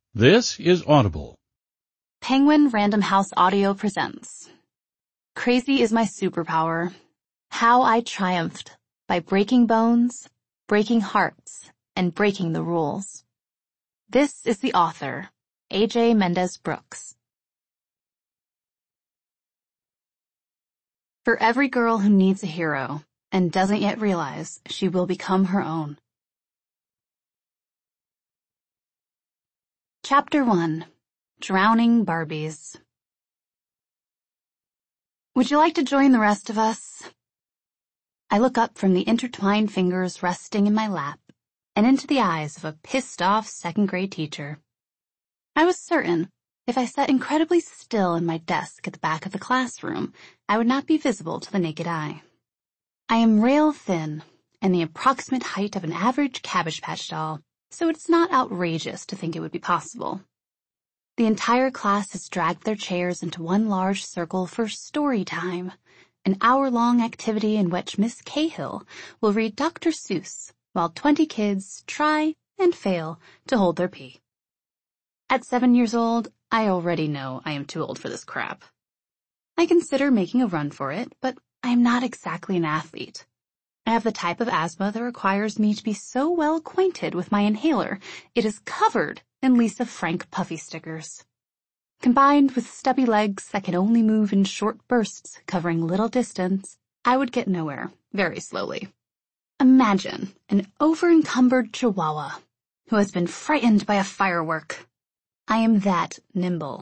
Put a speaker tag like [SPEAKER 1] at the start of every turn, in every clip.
[SPEAKER 1] This is Audible.
[SPEAKER 2] Penguin Random House Audio presents Crazy is My Superpower. How I Triumphed by Breaking Bones, Breaking Hearts, and Breaking the Rules. This is the author, A.J. Mendez Brooks. For every girl who needs a hero and doesn't yet realize she will become her own. Chapter 1. Drowning Barbies. Would you like to join the rest of us? I look up from the intertwined fingers resting in my lap and into the eyes of a pissed-off second-grade teacher. I was certain if I sat incredibly still in my desk at the back of the classroom, I would not be visible to the naked eye. I am rail thin and the approximate height of an average Cabbage Patch doll, so it's not outrageous to think it would be possible. The entire class has dragged their chairs into one large circle for story time, an hour-long activity in which Miss Cahill will read Dr. Seuss while 20 kids try and fail to hold their pee. At 7 years old, I already know I am too old for this crap. I consider making a run for it, but I am not exactly an athlete. I have the type of asthma that requires me to be so well acquainted with my inhaler, it is covered in Lisa Frank puffy stickers. Combined with stubby legs that can only move in short bursts covering little distance, I would get nowhere very slowly. Imagine an over-encumbered chihuahua who has been frightened by a firework. I am that nimble.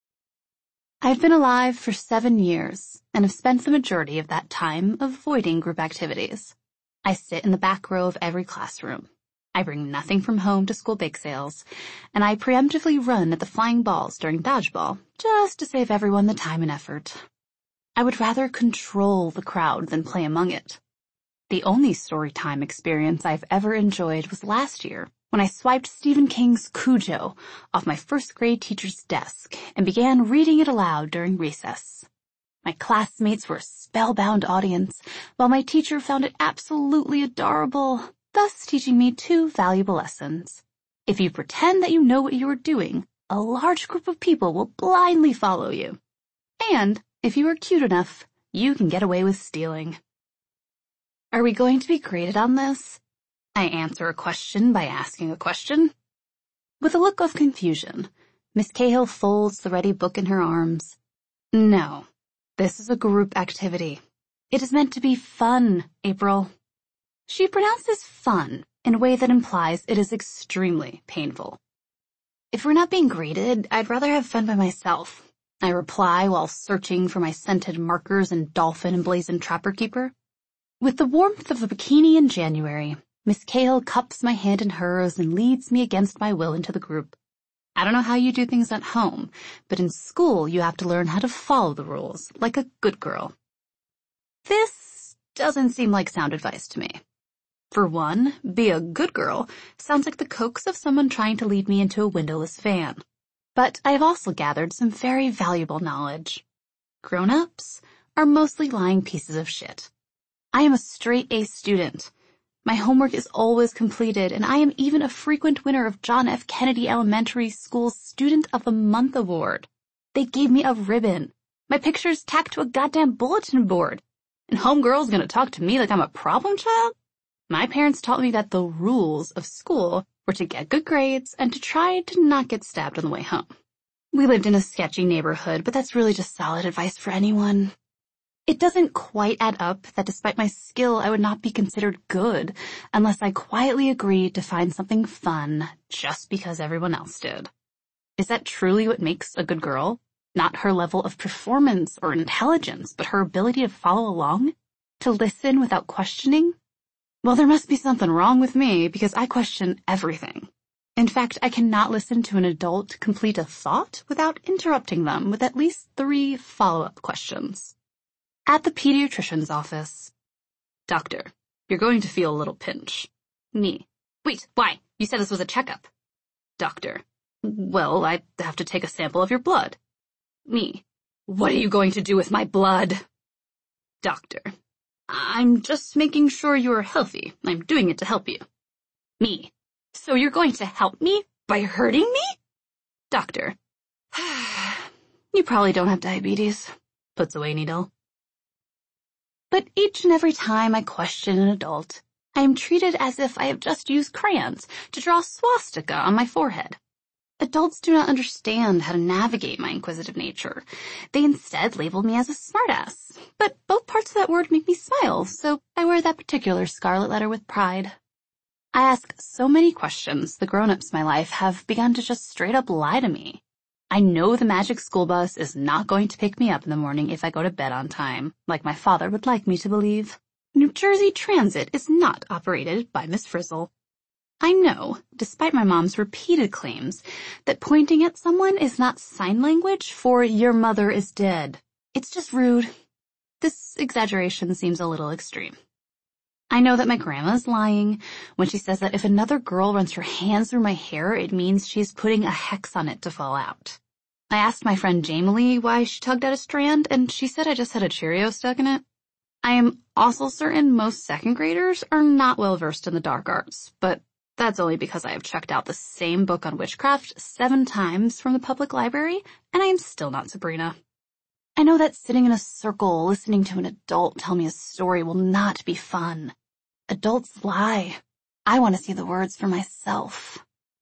[SPEAKER 2] I've been alive for 7 years and have spent the majority of that time avoiding group activities. I sit in the back row of every classroom. I bring nothing from home to school bake sales, and I preemptively run at the flying balls during dodgeball just to save everyone the time and effort. I would rather control the crowd than play among it. The only story time experience I've ever enjoyed was last year, when I swiped Stephen King's Cujo off my first-grade teacher's desk and began reading it aloud during recess. My classmates were a spellbound audience, while my teacher found it absolutely adorable, thus teaching me 2 valuable lessons. If you pretend that you know what you are doing, a large group of people will blindly follow you. And if you are cute enough, you can get away with stealing. Are we going to be graded on this? I answer a question by asking a question. With a look of confusion, Miss Cahill folds the ready book in her arms. No, this is a group activity. It is meant to be fun, April. She pronounces fun in a way that implies it is extremely painful. If we're not being graded, I'd rather have fun by myself, I reply while searching for my scented markers and dolphin emblazoned Trapper Keeper. With the warmth of a bikini in January, Miss Cahill cups my hand in hers and leads me against my will into the group. I don't know how you do things at home, but in school you have to learn how to follow the rules, like a good girl. This doesn't seem like sound advice to me. For one, be a good girl sounds like the coax of someone trying to lead me into a windowless van. But I have also gathered some very valuable knowledge. Grown-ups are mostly lying pieces of shit. I am a straight-A student. My homework is always completed, and I am even a frequent winner of John F. Kennedy Elementary School's Student of the Month Award. They gave me a ribbon. My picture's tacked to a goddamn bulletin board. And homegirl's gonna talk to me like I'm a problem child? My parents taught me that the rules of school were to get good grades and to try to not get stabbed on the way home. We lived in a sketchy neighborhood, but that's really just solid advice for anyone. It doesn't quite add up that despite my skill, I would not be considered good unless I quietly agreed to find something fun just because everyone else did. Is that truly what makes a good girl? Not her level of performance or intelligence, but her ability to follow along? To listen without questioning? Well, there must be something wrong with me because I question everything. In fact, I cannot listen to an adult complete a thought without interrupting them with at least 3 follow-up questions. At the pediatrician's office. Doctor, you're going to feel a little pinch. Me. Wait, why? You said this was a checkup. Doctor. Well, I have to take a sample of your blood. Me. What are you going to do with my blood? Doctor. I'm just making sure you're healthy. I'm doing it to help you. Me. So you're going to help me by hurting me? Doctor. You probably don't have diabetes. Puts away needle. But each and every time I question an adult, I am treated as if I have just used crayons to draw a swastika on my forehead. Adults do not understand how to navigate my inquisitive nature. They instead label me as a smartass. But both parts of that word make me smile, so I wear that particular scarlet letter with pride. I ask so many questions the grown-ups in my life have begun to just straight up lie to me. I know the magic school bus is not going to pick me up in the morning if I go to bed on time, like my father would like me to believe. New Jersey Transit is not operated by Miss Frizzle. I know, despite my mom's repeated claims, that pointing at someone is not sign language for your mother is dead. It's just rude. This exaggeration seems a little extreme. I know that my grandma's lying when she says that if another girl runs her hands through my hair, it means she's putting a hex on it to fall out. I asked my friend Jamie why she tugged at a strand, and she said I just had a Cheerio stuck in it. I am also certain most second graders are not well versed in the dark arts, but that's only because I have checked out the same book on witchcraft 7 times from the public library, and I am still not Sabrina. I know that sitting in a circle listening to an adult tell me a story will not be fun. Adults lie. I want to see the words for myself.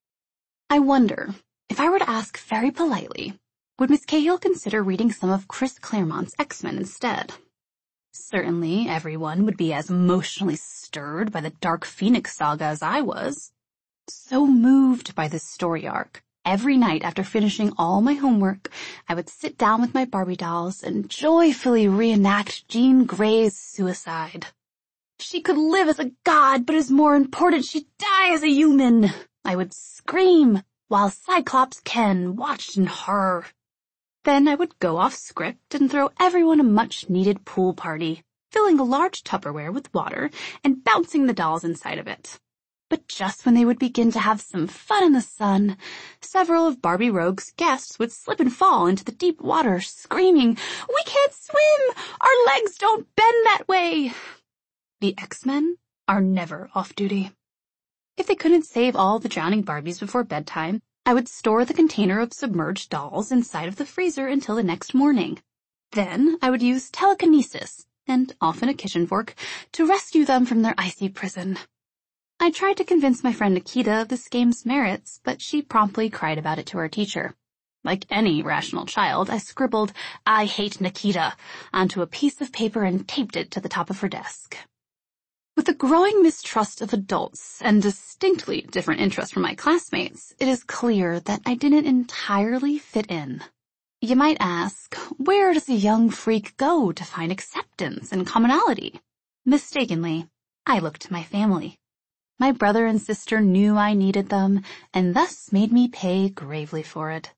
[SPEAKER 2] I wonder, if I were to ask very politely, would Miss Cahill consider reading some of Chris Claremont's X-Men instead? Certainly, everyone would be as emotionally stirred by the Dark Phoenix saga as I was. So moved by this story arc, every night after finishing all my homework, I would sit down with my Barbie dolls and joyfully reenact Jean Grey's suicide. She could live as a god, but is more important she die as a human, I would scream, while Cyclops Ken watched in horror. Then I would go off script and throw everyone a much-needed pool party, filling a large Tupperware with water and bouncing the dolls inside of it. But just when they would begin to have some fun in the sun, several of Barbie Rogue's guests would slip and fall into the deep water, screaming, "We can't swim! Our legs don't bend that way!" The X-Men are never off duty. If they couldn't save all the drowning Barbies before bedtime, I would store the container of submerged dolls inside of the freezer until the next morning. Then I would use telekinesis, and often a kitchen fork, to rescue them from their icy prison. I tried to convince my friend Nikita of this game's merits, but she promptly cried about it to her teacher. Like any rational child, I scribbled, "I hate Nikita," onto a piece of paper and taped it to the top of her desk. With a growing mistrust of adults and distinctly different interests from my classmates, it is clear that I didn't entirely fit in. You might ask, where does a young freak go to find acceptance and commonality? Mistakenly, I looked to my family. My brother and sister knew I needed them, and thus made me pay gravely for it.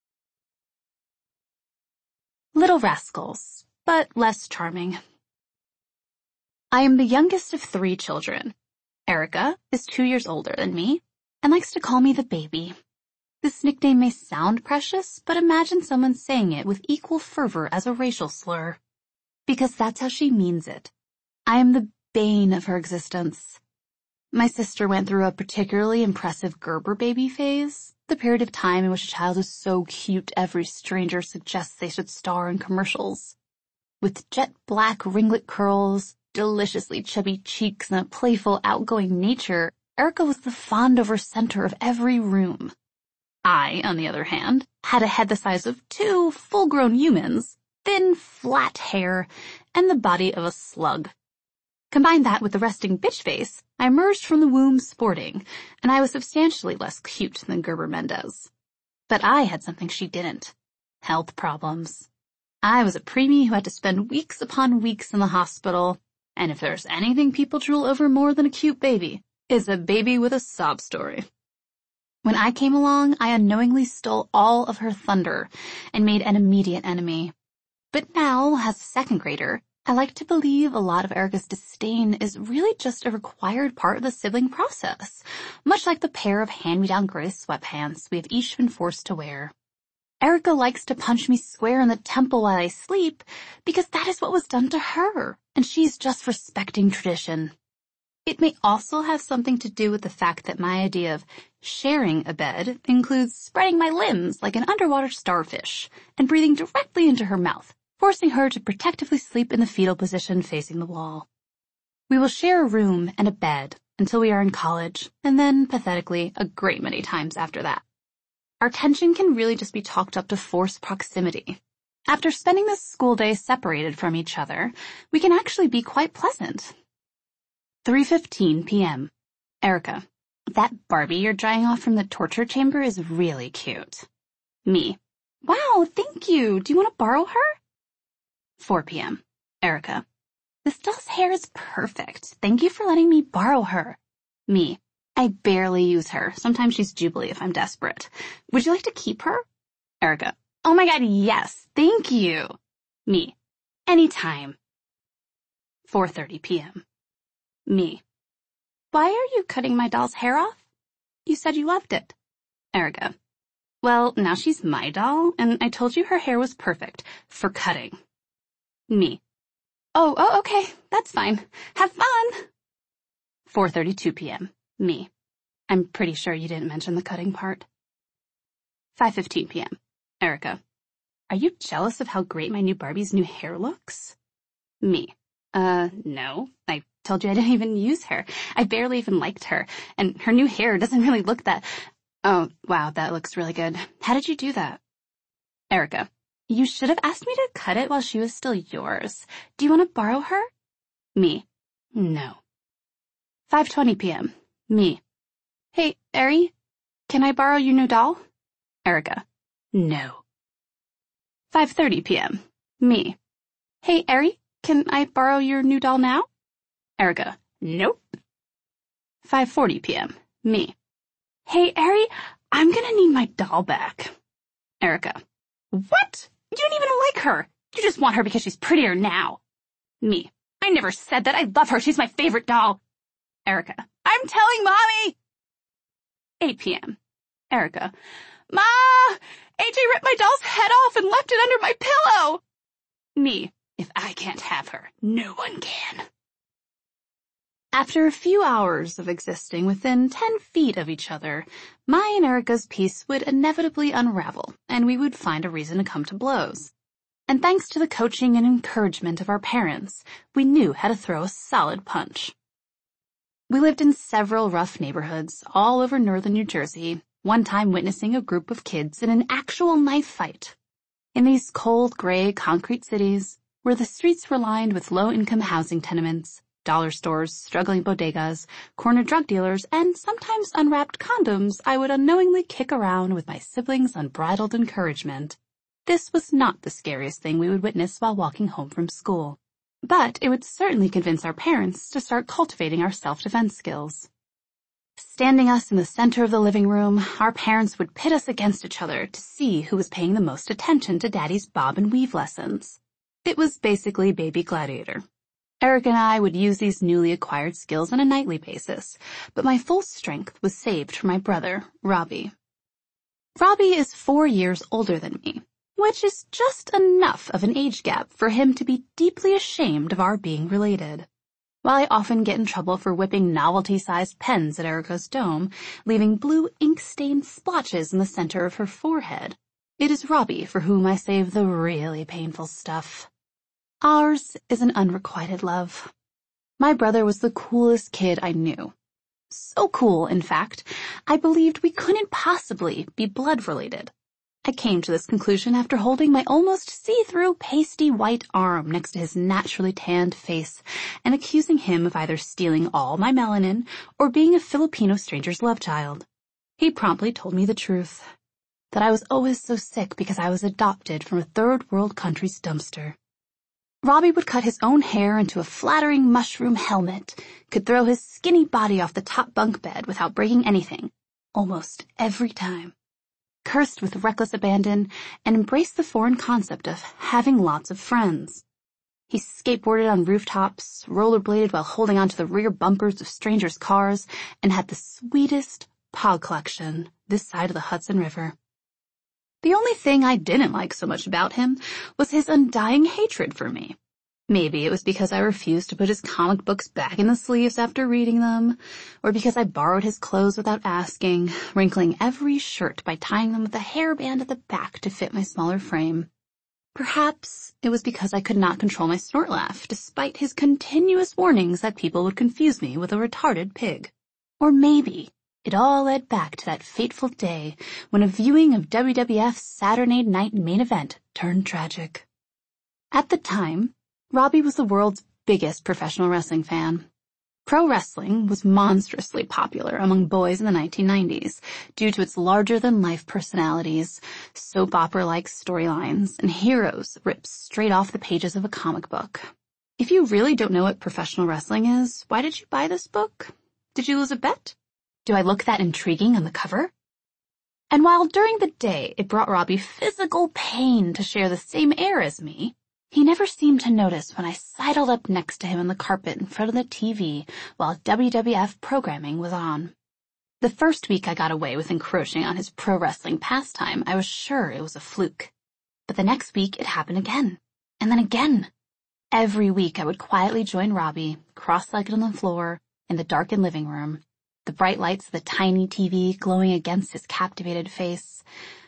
[SPEAKER 2] Little rascals, but less charming. I am the youngest of 3 children. Erica is 2 years older than me and likes to call me the baby. This nickname may sound precious, but imagine someone saying it with equal fervor as a racial slur. Because that's how she means it. I am the bane of her existence. My sister went through a particularly impressive Gerber baby phase, the period of time in which a child is so cute every stranger suggests they should star in commercials. With jet black ringlet curls, deliciously chubby cheeks, and a playful, outgoing nature, Erica was the fond-over center of every room. I, on the other hand, had a head the size of 2 full-grown humans, thin, flat hair, and the body of a slug. Combine that with the resting bitch face, I emerged from the womb sporting, and I was substantially less cute than Gerber Mendez. But I had something she didn't. Health problems. I was a preemie who had to spend weeks upon weeks in the hospital, and if there's anything people drool over more than a cute baby, it's a baby with a sob story. When I came along, I unknowingly stole all of her thunder and made an immediate enemy. But now, as a second grader, I like to believe a lot of Erica's disdain is really just a required part of the sibling process, much like the pair of hand-me-down gray sweatpants we have each been forced to wear. Erica likes to punch me square in the temple while I sleep because that is what was done to her, and she's just respecting tradition. It may also have something to do with the fact that my idea of sharing a bed includes spreading my limbs like an underwater starfish and breathing directly into her mouth, forcing her to protectively sleep in the fetal position facing the wall. We will share a room and a bed until we are in college, and then, pathetically, a great many times after that. Our tension can really just be chalked up to forced proximity. After spending the school day separated from each other, we can actually be quite pleasant. 3:15 p.m. Erica. That Barbie you're drying off from the torture chamber is really cute. Me. Wow, thank you. Do you want to borrow her? 4 p.m. Erica. This doll's hair is perfect. Thank you for letting me borrow her. Me. I barely use her. Sometimes she's Jubilee if I'm desperate. Would you like to keep her? Erica. Oh my god, yes. Thank you. Me. Anytime. 4:30 p.m. Me. Why are you cutting my doll's hair off? You said you loved it. Erica. Well, now she's my doll, and I told you her hair was perfect for cutting. Me. Oh, okay. That's fine. Have fun. 4:32 p.m. Me. I'm pretty sure you didn't mention the cutting part. 5:15 p.m. Erica. Are you jealous of how great my new Barbie's new hair looks? Me. No. I told you I didn't even use her. I barely even liked her, and her new hair doesn't really look that... Oh, wow, that looks really good. How did you do that? Erica. You should have asked me to cut it while she was still yours. Do you want to borrow her? Me. No. 5:20 p.m. Me. Hey, Eri, can I borrow your new doll? Erica. No. 5:30 p.m. Me. Hey, Eri, can I borrow your new doll now? Erica. Nope. 5:40 p.m. Me. Hey, Eri, I'm gonna need my doll back. Erica. What? You don't even like her. You just want her because she's prettier now. Me. I never said that. I love her. She's my favorite doll. Erica. I'm telling Mommy. 8 p.m. Erica. Ma! AJ ripped my doll's head off and left it under my pillow. Me. If I can't have her, no one can. After a few hours of existing within 10 feet of each other, my and Erica's peace would inevitably unravel, and we would find a reason to come to blows. And thanks to the coaching and encouragement of our parents, we knew how to throw a solid punch. We lived in several rough neighborhoods all over northern New Jersey, one time witnessing a group of kids in an actual knife fight. In these cold, gray, concrete cities, where the streets were lined with low-income housing tenements, dollar stores, struggling bodegas, corner drug dealers, and sometimes unwrapped condoms I would unknowingly kick around with my siblings' unbridled encouragement. This was not the scariest thing we would witness while walking home from school. But it would certainly convince our parents to start cultivating our self-defense skills. Standing us in the center of the living room, our parents would pit us against each other to see who was paying the most attention to Daddy's bob and weave lessons. It was basically Baby Gladiator. Eric and I would use these newly acquired skills on a nightly basis, but my full strength was saved for my brother, Robbie. Robbie is 4 years older than me, which is just enough of an age gap for him to be deeply ashamed of our being related. While I often get in trouble for whipping novelty-sized pens at Erica's dome, leaving blue ink-stained splotches in the center of her forehead, it is Robbie for whom I save the really painful stuff. Ours is an unrequited love. My brother was the coolest kid I knew. So cool, in fact, I believed we couldn't possibly be blood-related. I came to this conclusion after holding my almost see-through pasty white arm next to his naturally tanned face and accusing him of either stealing all my melanin or being a Filipino stranger's love child. He promptly told me the truth, that I was always so sick because I was adopted from a third-world country's dumpster. Robbie would cut his own hair into a flattering mushroom helmet, could throw his skinny body off the top bunk bed without breaking anything, almost every time. Cursed with reckless abandon, and embraced the foreign concept of having lots of friends. He skateboarded on rooftops, rollerbladed while holding onto the rear bumpers of strangers' cars, and had the sweetest pog collection this side of the Hudson River. The only thing I didn't like so much about him was his undying hatred for me. Maybe it was because I refused to put his comic books back in the sleeves after reading them, or because I borrowed his clothes without asking, wrinkling every shirt by tying them with a hairband at the back to fit my smaller frame. Perhaps it was because I could not control my snort laugh, despite his continuous warnings that people would confuse me with a retarded pig. Or maybe it all led back to that fateful day when a viewing of WWF's Saturday Night Main Event turned tragic. At the time, Robbie was the world's biggest professional wrestling fan. Pro wrestling was monstrously popular among boys in the 1990s due to its larger-than-life personalities, soap opera-like storylines, and heroes ripped straight off the pages of a comic book. If you really don't know what professional wrestling is, why did you buy this book? Did you lose a bet? Do I look that intriguing on the cover? And while during the day it brought Robbie physical pain to share the same air as me, he never seemed to notice when I sidled up next to him on the carpet in front of the TV while WWF programming was on. The first week I got away with encroaching on his pro wrestling pastime, I was sure it was a fluke. But the next week it happened again, and then again. Every week I would quietly join Robbie, cross-legged on the floor, in the darkened living room, the bright lights of the tiny TV glowing against his captivated face.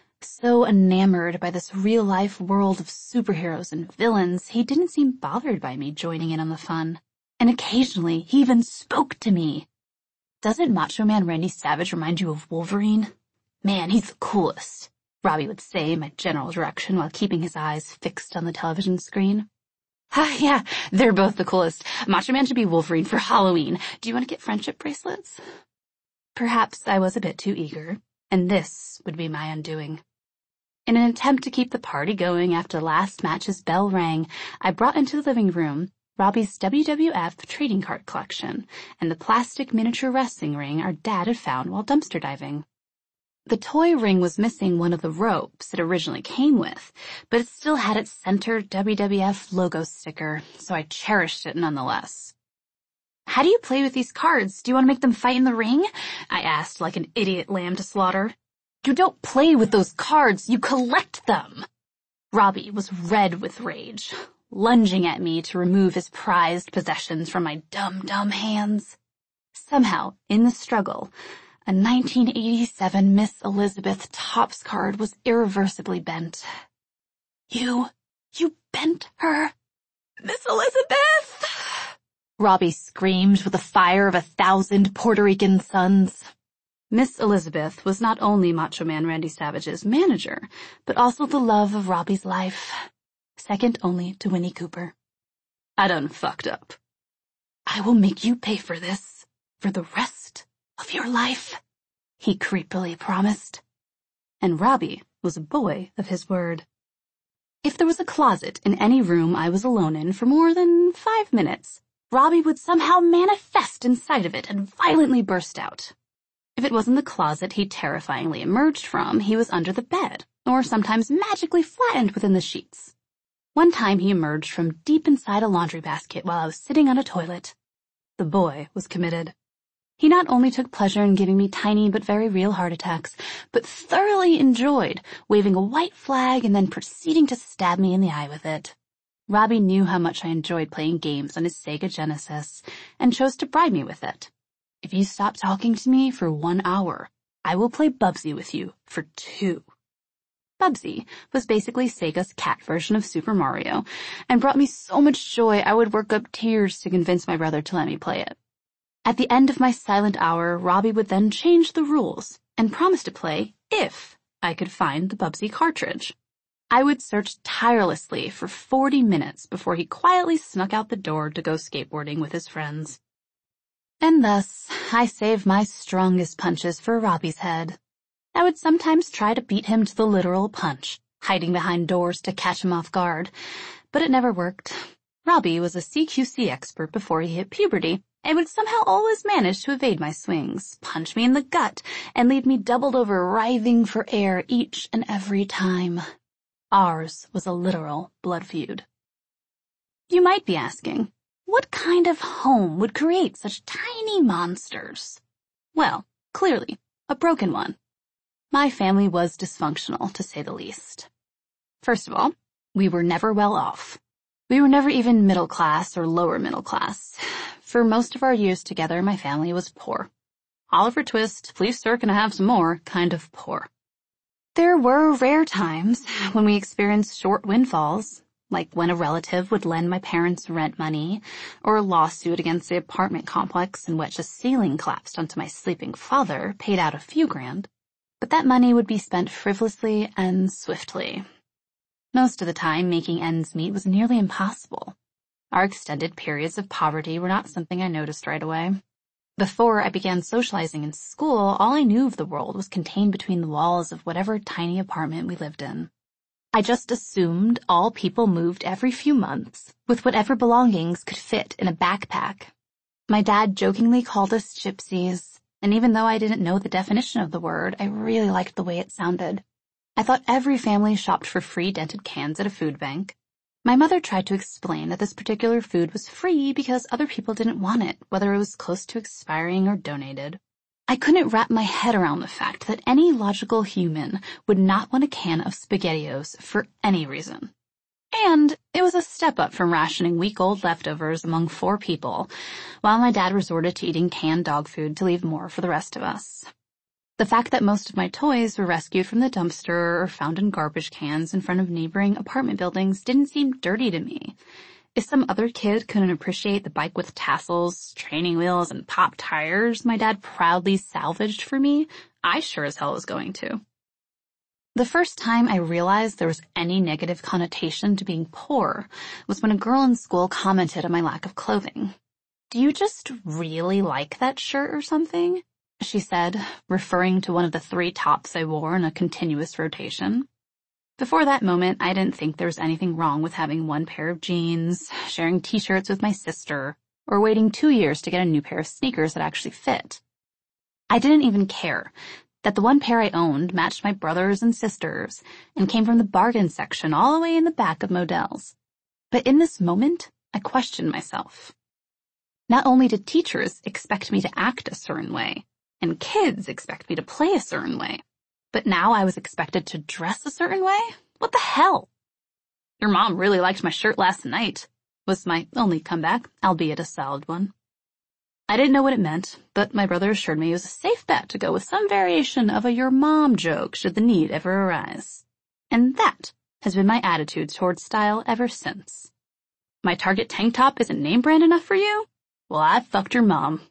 [SPEAKER 2] So enamored by this real-life world of superheroes and villains, he didn't seem bothered by me joining in on the fun. And occasionally, he even spoke to me. Doesn't Macho Man Randy Savage remind you of Wolverine? Man, he's the coolest, Robbie would say in my general direction while keeping his eyes fixed on the television screen. Yeah, they're both the coolest. Macho Man should be Wolverine for Halloween. Do you want to get friendship bracelets? Perhaps I was a bit too eager, and this would be my undoing. In an attempt to keep the party going after last match's bell rang, I brought into the living room Robbie's WWF trading card collection and the plastic miniature wrestling ring our dad had found while dumpster diving. The toy ring was missing one of the ropes it originally came with, but it still had its center WWF logo sticker, so I cherished it nonetheless. How do you play with these cards? Do you want to make them fight in the ring? I asked like an idiot lamb to slaughter. You don't play with those cards, you collect them. Robbie was red with rage, lunging at me to remove his prized possessions from my dumb hands. Somehow, in the struggle, a 1987 Miss Elizabeth Topps card was irreversibly bent. You bent her? Miss Elizabeth! Robbie screamed with the fire of 1,000 Puerto Rican suns. Miss Elizabeth was not only Macho Man Randy Savage's manager, but also the love of Robbie's life, second only to Winnie Cooper. I done fucked up. I will make you pay for this for the rest of your life, he creepily promised. And Robbie was a boy of his word. If there was a closet in any room I was alone in for more than 5 minutes, Robbie would somehow manifest inside of it and violently burst out. If it wasn't the closet he terrifyingly emerged from, he was under the bed, or sometimes magically flattened within the sheets. One time he emerged from deep inside a laundry basket while I was sitting on a toilet. The boy was committed. He not only took pleasure in giving me tiny but very real heart attacks, but thoroughly enjoyed waving a white flag and then proceeding to stab me in the eye with it. Robbie knew how much I enjoyed playing games on his Sega Genesis and chose to bribe me with it. If you stop talking to me for 1 hour, I will play Bubsy with you for 2. Bubsy was basically Sega's cat version of Super Mario and brought me so much joy I would work up tears to convince my brother to let me play it. At the end of my silent hour, Robbie would then change the rules and promise to play if I could find the Bubsy cartridge. I would search tirelessly for 40 minutes before he quietly snuck out the door to go skateboarding with his friends. And thus, I saved my strongest punches for Robbie's head. I would sometimes try to beat him to the literal punch, hiding behind doors to catch him off guard, but it never worked. Robbie was a CQC expert before he hit puberty, and would somehow always manage to evade my swings, punch me in the gut, and leave me doubled over writhing for air each and every time. Ours was a literal blood feud. You might be asking, what kind of home would create such tiny monsters? Well, clearly, a broken one. My family was dysfunctional, to say the least. First of all, we were never well off. We were never even middle class or lower middle class. For most of our years together, my family was poor. Oliver Twist, please sir, can I have some more, kind of poor. There were rare times when we experienced short windfalls, like when a relative would lend my parents rent money, or a lawsuit against the apartment complex in which a ceiling collapsed onto my sleeping father paid out a few grand. But that money would be spent frivolously and swiftly. Most of the time, making ends meet was nearly impossible. Our extended periods of poverty were not something I noticed right away. Before I began socializing in school, all I knew of the world was contained between the walls of whatever tiny apartment we lived in. I just assumed all people moved every few months, with whatever belongings could fit in a backpack. My dad jokingly called us gypsies, and even though I didn't know the definition of the word, I really liked the way it sounded. I thought every family shopped for free dented cans at a food bank. My mother tried to explain that this particular food was free because other people didn't want it, whether it was close to expiring or donated. I couldn't wrap my head around the fact that any logical human would not want a can of SpaghettiOs for any reason. And it was a step up from rationing week-old leftovers among 4 people, while my dad resorted to eating canned dog food to leave more for the rest of us. The fact that most of my toys were rescued from the dumpster or found in garbage cans in front of neighboring apartment buildings didn't seem dirty to me. If some other kid couldn't appreciate the bike with tassels, training wheels, and pop tires my dad proudly salvaged for me, I sure as hell was going to. The first time I realized there was any negative connotation to being poor was when a girl in school commented on my lack of clothing. "Do you just really like that shirt or something?" she said, referring to one of the 3 tops I wore in a continuous rotation. Before that moment, I didn't think there was anything wrong with having one pair of jeans, sharing t-shirts with my sister, or waiting 2 years to get a new pair of sneakers that actually fit. I didn't even care that the one pair I owned matched my brothers and sisters and came from the bargain section all the way in the back of Modell's. But in this moment, I questioned myself. Not only did teachers expect me to act a certain way, and kids expect me to play a certain way, but now I was expected to dress a certain way? What the hell? "Your mom really liked my shirt last night," was my only comeback, albeit a solid one. I didn't know what it meant, but my brother assured me it was a safe bet to go with some variation of a "your mom" joke should the need ever arise. And that has been my attitude towards style ever since. My Target tank top isn't name brand enough for you? Well, I fucked your mom.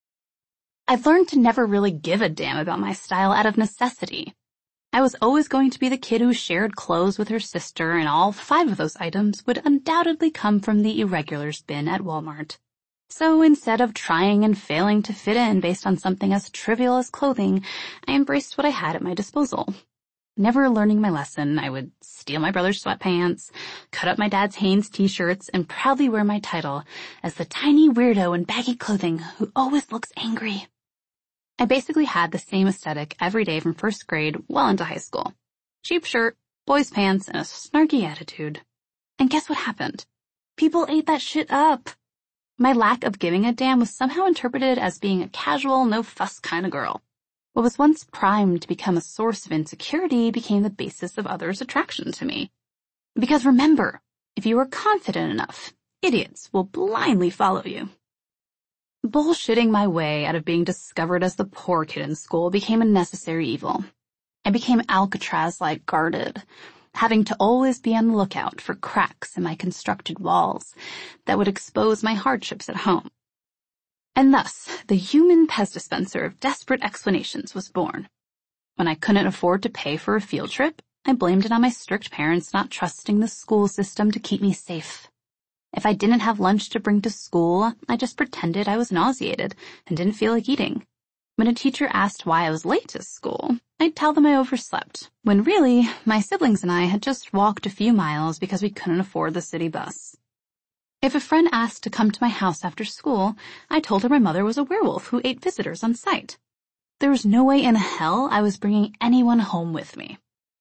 [SPEAKER 2] I've learned to never really give a damn about my style out of necessity. I was always going to be the kid who shared clothes with her sister, and all 5 of those items would undoubtedly come from the irregulars bin at Walmart. So instead of trying and failing to fit in based on something as trivial as clothing, I embraced what I had at my disposal. Never learning my lesson, I would steal my brother's sweatpants, cut up my dad's Hanes t-shirts, and proudly wear my title as the tiny weirdo in baggy clothing who always looks angry. I basically had the same aesthetic every day from 1st grade well into high school. Cheap shirt, boys' pants, and a snarky attitude. And guess what happened? People ate that shit up. My lack of giving a damn was somehow interpreted as being a casual, no-fuss kind of girl. What was once primed to become a source of insecurity became the basis of others' attraction to me. Because remember, if you are confident enough, idiots will blindly follow you. Bullshitting my way out of being discovered as the poor kid in school became a necessary evil. I became Alcatraz-like guarded, having to always be on the lookout for cracks in my constructed walls that would expose my hardships at home. And thus, the human Pez dispenser of desperate explanations was born. When I couldn't afford to pay for a field trip, I blamed it on my strict parents not trusting the school system to keep me safe. If I didn't have lunch to bring to school, I just pretended I was nauseated and didn't feel like eating. When a teacher asked why I was late to school, I'd tell them I overslept, when really, my siblings and I had just walked a few miles because we couldn't afford the city bus. If a friend asked to come to my house after school, I told her my mother was a werewolf who ate visitors on sight. There was no way in hell I was bringing anyone home with me.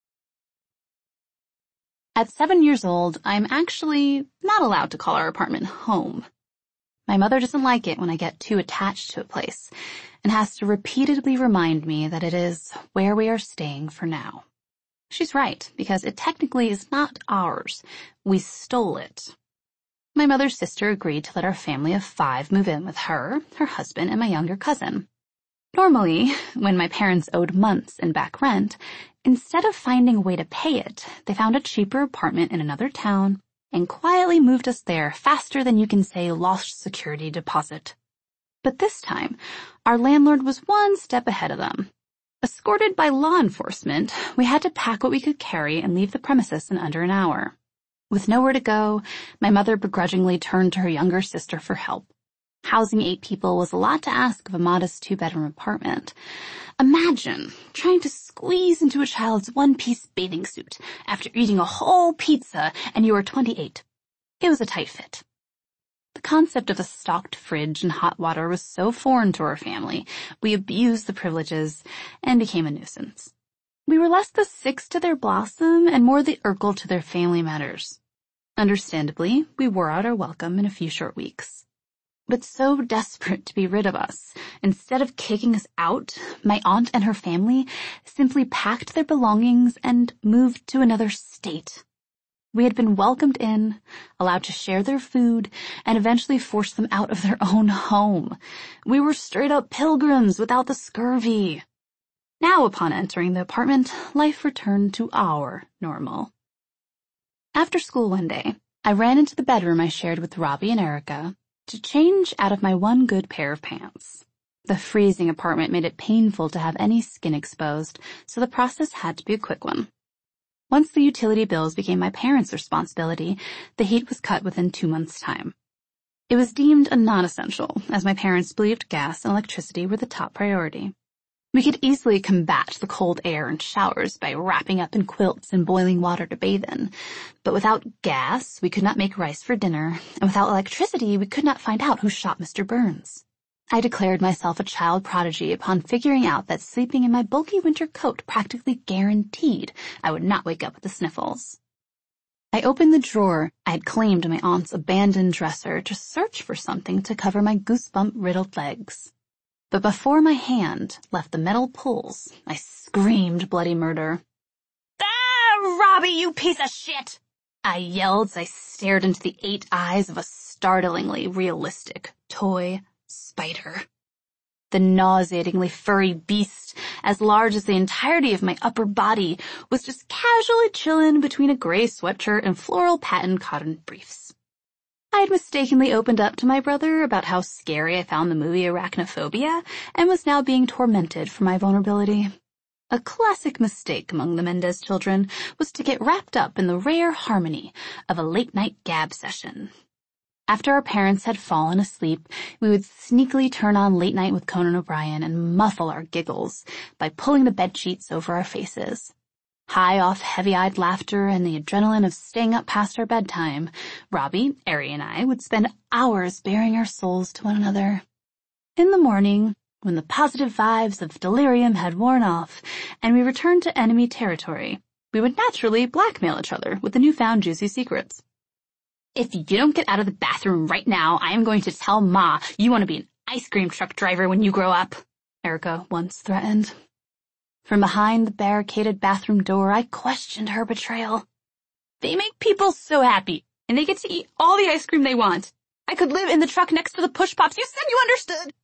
[SPEAKER 2] At 7 years old, I'm actually not allowed to call our apartment home. My mother doesn't like it when I get too attached to a place and has to repeatedly remind me that it is where we are staying for now. She's right, because it technically is not ours. We stole it. My mother's sister agreed to let our family of 5 move in with her husband, and my younger cousin. Normally, when my parents owed months in back rent, instead of finding a way to pay it, they found a cheaper apartment in another town and quietly moved us there faster than you can say lost security deposit. But this time, our landlord was one step ahead of them. Escorted by law enforcement, we had to pack what we could carry and leave the premises in under an hour. With nowhere to go, my mother begrudgingly turned to her younger sister for help. Housing 8 people was a lot to ask of a modest 2-bedroom apartment. Imagine trying to squeeze into a child's one-piece bathing suit after eating a whole pizza and you are 28. It was a tight fit. The concept of a stocked fridge and hot water was so foreign to our family, we abused the privileges and became a nuisance. We were less the Six to their blossom and more the Urkel to their family matters. Understandably, we wore out our welcome in a few short weeks. But so desperate to be rid of us, instead of kicking us out, my aunt and her family simply packed their belongings and moved to another state. We had been welcomed in, allowed to share their food, and eventually forced them out of their own home. We were straight-up pilgrims without the scurvy. Now, upon entering the apartment, life returned to our normal. After school one day, I ran into the bedroom I shared with Robbie and Erica to change out of my one good pair of pants. The freezing apartment made it painful to have any skin exposed, so the process had to be a quick one. Once the utility bills became my parents' responsibility, the heat was cut within 2 months' time. It was deemed a non-essential, as my parents believed gas and electricity were the top priority. We could easily combat the cold air and showers by wrapping up in quilts and boiling water to bathe in. But without gas, we could not make rice for dinner, and without electricity, we could not find out who shot Mr. Burns. I declared myself a child prodigy upon figuring out that sleeping in my bulky winter coat practically guaranteed I would not wake up with the sniffles. I opened the drawer I had claimed in my aunt's abandoned dresser to search for something to cover my goosebump-riddled legs. But before my hand left the metal pulls, I screamed bloody murder. "Ah, Robbie, you piece of shit!" I yelled as I stared into the 8 eyes of a startlingly realistic toy spider. The nauseatingly furry beast, as large as the entirety of my upper body, was just casually chillin' between a gray sweatshirt and floral patterned cotton briefs. I had mistakenly opened up to my brother about how scary I found the movie Arachnophobia and was now being tormented for my vulnerability. A classic mistake among the Mendez children was to get wrapped up in the rare harmony of a late-night gab session. After our parents had fallen asleep, we would sneakily turn on Late Night with Conan O'Brien and muffle our giggles by pulling the bedsheets over our faces. High off heavy-eyed laughter and the adrenaline of staying up past our bedtime, Robbie, Ari, and I would spend hours baring our souls to one another. In the morning, when the positive vibes of delirium had worn off and we returned to enemy territory, we would naturally blackmail each other with the newfound juicy secrets. "If you don't get out of the bathroom right now, I am going to tell Ma you want to be an ice cream truck driver when you grow up," Erica once threatened. From behind the barricaded bathroom door, I questioned her betrayal. "They make people so happy, and they get to eat all the ice cream they want. I could live in the truck next to the Push Pops. You said you understood."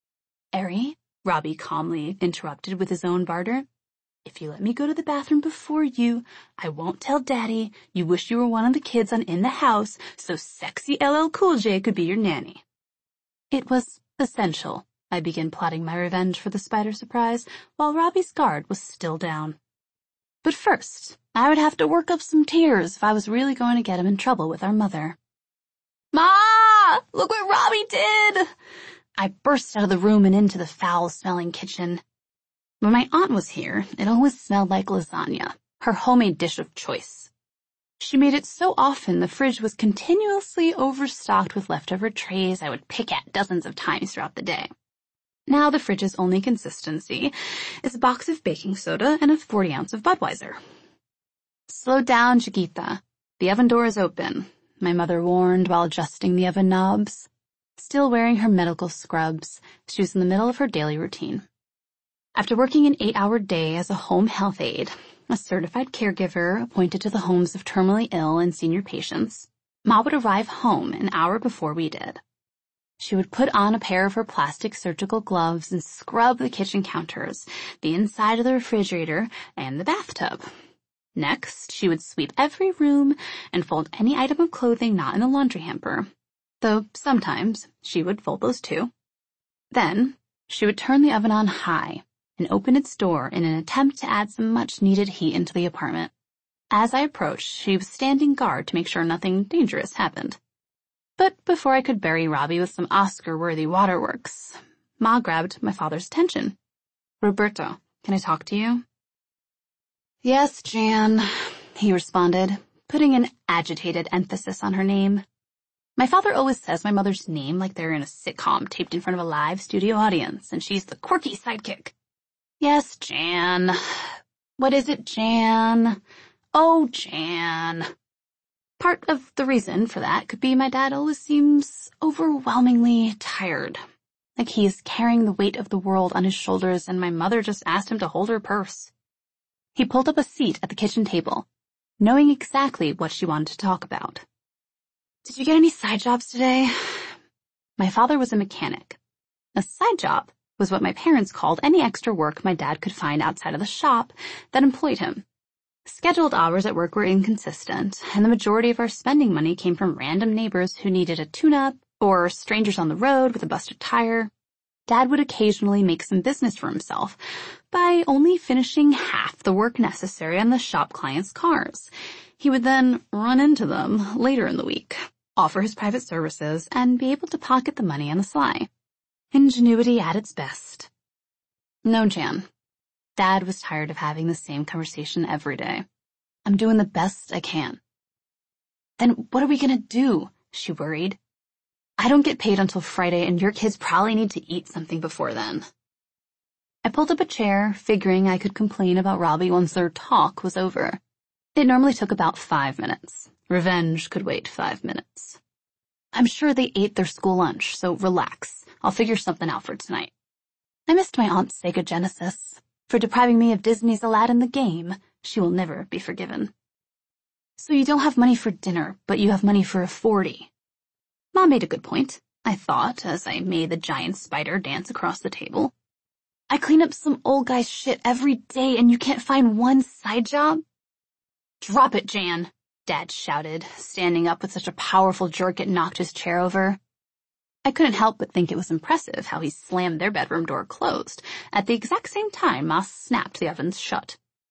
[SPEAKER 2] "Ari," Robbie calmly interrupted with his own barter, "if you let me go to the bathroom before you, I won't tell Daddy you wish you were one of the kids on In the House so sexy LL Cool J could be your nanny." It was essential I began plotting my revenge for the spider surprise while Robbie's guard was still down. But first, I would have to work up some tears if I was really going to get him in trouble with our mother. "Ma! Look what Robbie did!" I burst out of the room and into the foul-smelling kitchen. When my aunt was here, it always smelled like lasagna, her homemade dish of choice. She made it so often the fridge was continuously overstocked with leftover trays I would pick at dozens of times throughout the day. Now the fridge's only consistency is a box of baking soda and a 40-ounce of Budweiser. "Slow down, Chiquita. The oven door is open," my mother warned while adjusting the oven knobs. Still wearing her medical scrubs, she was in the middle of her daily routine. After working an 8-hour day as a home health aide, a certified caregiver appointed to the homes of terminally ill and senior patients, Ma would arrive home an hour before we did. She would put on a pair of her plastic surgical gloves and scrub the kitchen counters, the inside of the refrigerator, and the bathtub. Next, she would sweep every room and fold any item of clothing not in the laundry hamper, though sometimes she would fold those too. Then, she would turn the oven on high and open its door in an attempt to add some much-needed heat into the apartment. As I approached, she was standing guard to make sure nothing dangerous happened. But before I could bury Robbie with some Oscar-worthy waterworks, Ma grabbed my father's attention. "Roberto, can I talk to you?" "Yes, Jan," he responded, putting an agitated emphasis on her name. My father always says my mother's name like they're in a sitcom taped in front of a live studio audience, and she's the quirky sidekick. "Yes, Jan. What is it, Jan? Oh, Jan." Part of the reason for that could be my dad always seems overwhelmingly tired, like he is carrying the weight of the world on his shoulders, and my mother just asked him to hold her purse. He pulled up a seat at the kitchen table, knowing exactly what she wanted to talk about. "Did you get any side jobs today?" My father was a mechanic. A side job was what my parents called any extra work my dad could find outside of the shop that employed him. Scheduled hours at work were inconsistent, and the majority of our spending money came from random neighbors who needed a tune-up or strangers on the road with a busted tire. Dad would occasionally make some business for himself by only finishing half the work necessary on the shop clients' cars. He would then run into them later in the week, offer his private services, and be able to pocket the money on the sly. Ingenuity at its best. No, Jan. Dad was tired of having the same conversation every day. "I'm doing the best I can." "Then what are we gonna do?" she worried. "I don't get paid until Friday, and your kids probably need to eat something before then." I pulled up a chair, figuring I could complain about Robbie once their talk was over. It normally took about 5 minutes. Revenge could wait 5 minutes. "I'm sure they ate their school lunch, so relax. I'll figure something out for tonight. I missed my aunt's Sega Genesis. For depriving me of Disney's Aladdin the game, she will never be forgiven." "So you don't have money for dinner, but you have money for a 40. Mom made a good point, I thought, as I made the giant spider dance across the table. "I clean up some old guy's shit every day, and you can't find one side job?" "Drop it, Jan," Dad shouted, standing up with such a powerful jerk it knocked his chair over. I couldn't help but think it was impressive how he slammed their bedroom door closed at the exact same time Ma snapped the ovens shut.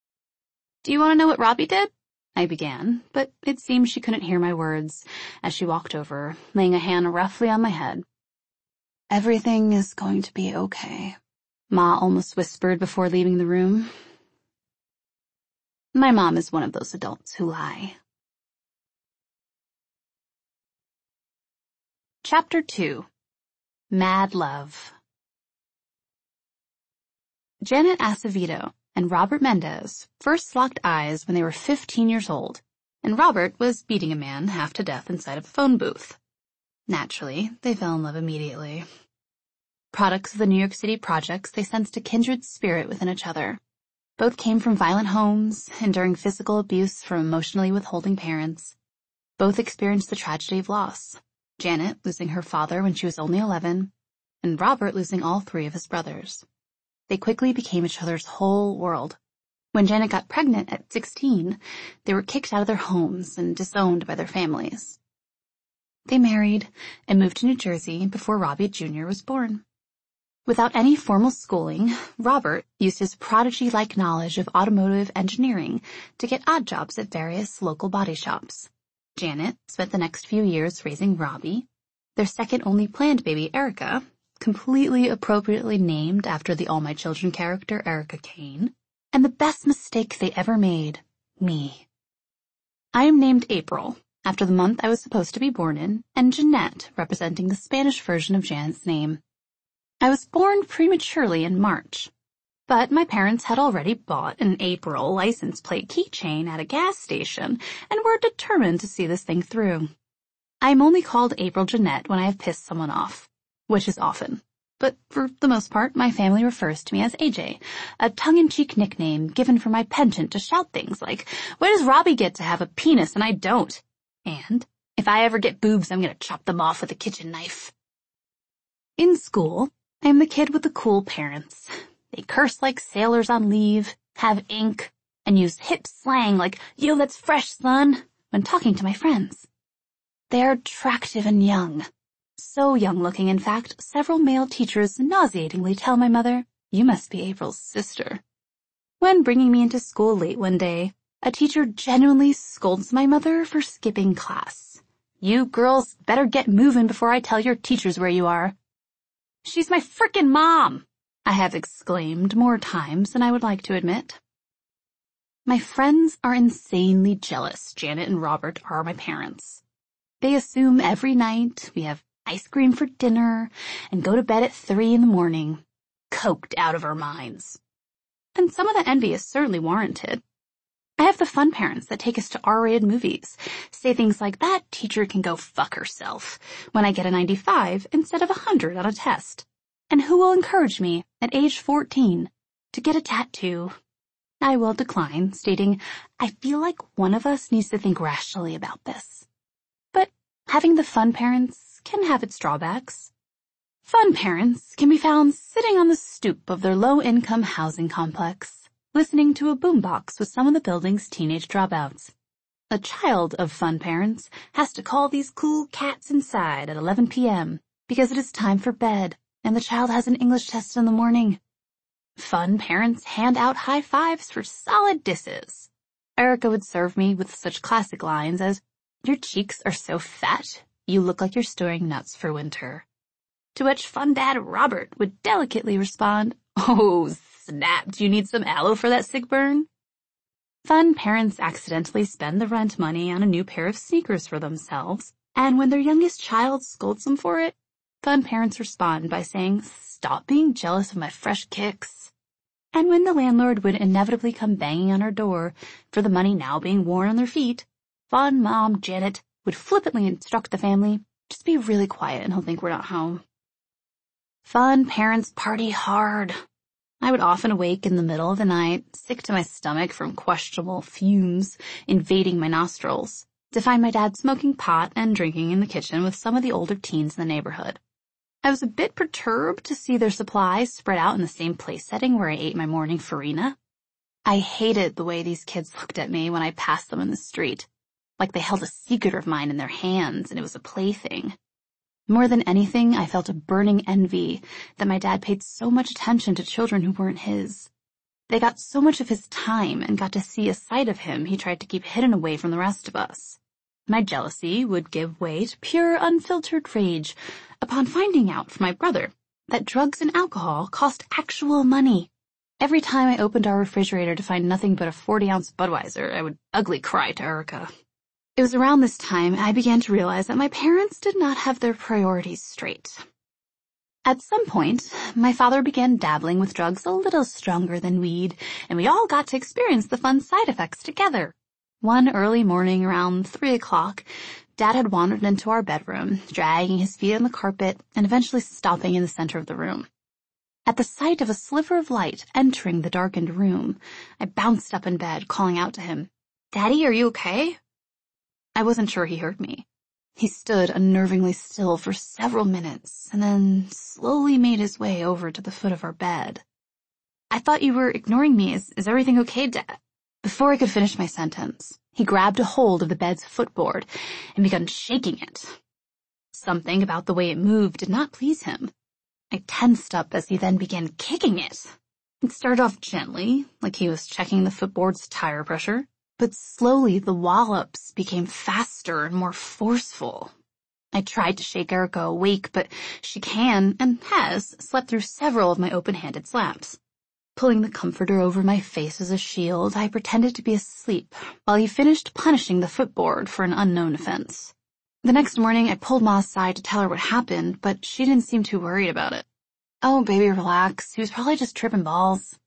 [SPEAKER 2] "Do you want to know what Robbie did?" I began, but it seemed she couldn't hear my words as she walked over, laying a hand roughly on my head. "Everything is going to be okay," Ma almost whispered before leaving the room. My mom is one of those adults who lie. Chapter 2. Mad Love. Janet Acevedo and Robert Mendez first locked eyes when they were 15 years old, and Robert was beating a man half to death inside of a phone booth. Naturally, they fell in love immediately. Products of the New York City projects, they sensed a kindred spirit within each other. Both came from violent homes, enduring physical abuse from emotionally withholding parents. Both experienced the tragedy of loss. Janet losing her father when she was only 11, and Robert losing all 3 of his brothers. They quickly became each other's whole world. When Janet got pregnant at 16, they were kicked out of their homes and disowned by their families. They married and moved to New Jersey before Robbie Jr. was born. Without any formal schooling, Robert used his prodigy-like knowledge of automotive engineering to get odd jobs at various local body shops. Janet spent the next few years raising Robbie, their second only planned baby Erica, completely appropriately named after the All My Children character Erica Kane, and the best mistake they ever made, me. I am named April, after the month I was supposed to be born in, and Jeanette, representing the Spanish version of Janet's name. I was born prematurely in March, but my parents had already bought an April license plate keychain at a gas station and were determined to see this thing through. I am only called April Jeanette when I have pissed someone off, which is often. But for the most part, my family refers to me as AJ, a tongue-in-cheek nickname given for my penchant to shout things like, "Where does Robbie get to have a penis and I don't?" And, If I ever get boobs, I'm gonna chop them off with a kitchen knife. In school, I am the kid with the cool parents. They curse like sailors on leave, have ink, and use hip slang like, "Yo, that's fresh, son," when talking to my friends. They are attractive and young. So young-looking, in fact, several male teachers nauseatingly tell my mother, "You must be April's sister." When bringing me into school late one day, a teacher genuinely scolds my mother for skipping class. "You girls better get moving before I tell your teachers where you are." "She's my frickin' mom," I have exclaimed more times than I would like to admit. My friends are insanely jealous Janet and Robert are my parents. They assume every night we have ice cream for dinner and go to bed at 3 in the morning, coked out of our minds. And some of the envy is certainly warranted. I have the fun parents that take us to R-rated movies, say things like, "That teacher can go fuck herself," when I get a 95 instead of 100 on a test, and who will encourage me at age 14 to get a tattoo. I will decline, stating, "I feel like one of us needs to think rationally about this." But having the fun parents can have its drawbacks. Fun parents can be found sitting on the stoop of their low-income housing complex, listening to a boombox with some of the building's teenage dropouts. A child of fun parents has to call these cool cats inside at 11 p.m. because it is time for bed, and the child has an English test in the morning. Fun parents hand out high fives for solid disses. Erica would serve me with such classic lines as, "Your cheeks are so fat, you look like you're storing nuts for winter." To which fun dad Robert would delicately respond, "Oh, snap, do you need some aloe for that sick burn?" Fun parents accidentally spend the rent money on a new pair of sneakers for themselves, and when their youngest child scolds them for it, fun parents respond by saying, "Stop being jealous of my fresh kicks." And when the landlord would inevitably come banging on our door for the money now being worn on their feet, fun mom Janet would flippantly instruct the family, "Just be really quiet and he'll think we're not home." Fun parents party hard. I would often awake in the middle of the night, sick to my stomach from questionable fumes invading my nostrils, to find my dad smoking pot and drinking in the kitchen with some of the older teens in the neighborhood. I was a bit perturbed to see their supplies spread out in the same place setting where I ate my morning farina. I hated the way these kids looked at me when I passed them in the street, like they held a secret of mine in their hands and it was a plaything. More than anything, I felt a burning envy that my dad paid so much attention to children who weren't his. They got so much of his time and got to see a side of him he tried to keep hidden away from the rest of us. My jealousy would give way to pure, unfiltered rage upon finding out from my brother that drugs and alcohol cost actual money. Every time I opened our refrigerator to find nothing but a 40-ounce Budweiser, I would ugly cry to Erica. It was around this time I began to realize that my parents did not have their priorities straight. At some point, my father began dabbling with drugs a little stronger than weed, and we all got to experience the fun side effects together. One early morning around 3 o'clock, Dad had wandered into our bedroom, dragging his feet on the carpet and eventually stopping in the center of the room. At the sight of a sliver of light entering the darkened room, I bounced up in bed, calling out to him, "Daddy, are you okay?" I wasn't sure he heard me. He stood unnervingly still for several minutes and then slowly made his way over to the foot of our bed. "I thought you were ignoring me. Is everything okay, Dad?" Before I could finish my sentence, he grabbed a hold of the bed's footboard and began shaking it. Something about the way it moved did not please him. I tensed up as he then began kicking it. It started off gently, like he was checking the footboard's tire pressure. But slowly the wallops became faster and more forceful. I tried to shake Erica awake, but she can, and has, slept through several of my open-handed slaps. Pulling the comforter over my face as a shield, I pretended to be asleep while he finished punishing the footboard for an unknown offense. The next morning I pulled Ma aside to tell her what happened, but she didn't seem too worried about it. "Oh, baby, relax. He was probably just tripping balls."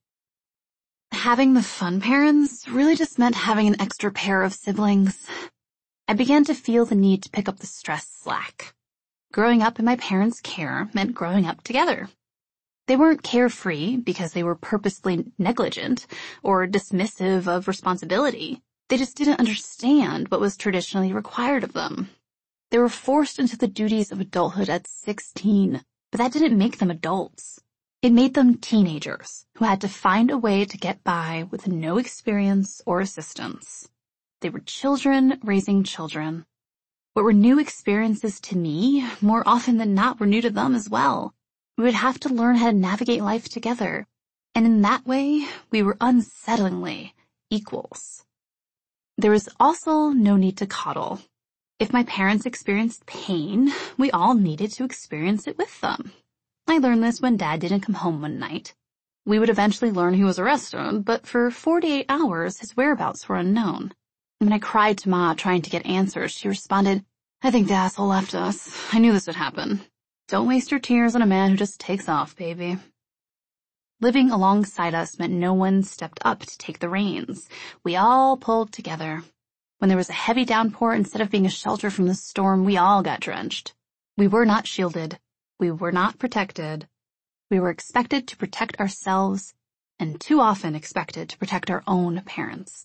[SPEAKER 2] Having the fun parents really just meant having an extra pair of siblings. I began to feel the need to pick up the stress slack. Growing up in my parents' care meant growing up together. They weren't carefree because they were purposely negligent or dismissive of responsibility. They just didn't understand what was traditionally required of them. They were forced into the duties of adulthood at 16, but that didn't make them adults. It made them teenagers who had to find a way to get by with no experience or assistance. They were children raising children. What were new experiences to me, more often than not, were new to them as well. We would have to learn how to navigate life together. And in that way, we were unsettlingly equals. There was also no need to coddle. If my parents experienced pain, we all needed to experience it with them. I learned this when Dad didn't come home one night. We would eventually learn he was arrested, but for 48 hours his whereabouts were unknown. When I cried to Ma trying to get answers, she responded, "I think the asshole left us. I knew this would happen. Don't waste your tears on a man who just takes off, baby." Living alongside us meant no one stepped up to take the reins. We all pulled together. When there was a heavy downpour, instead of being a shelter from the storm, we all got drenched. We were not shielded. We were not protected. We were expected to protect ourselves, and too often expected to protect our own parents.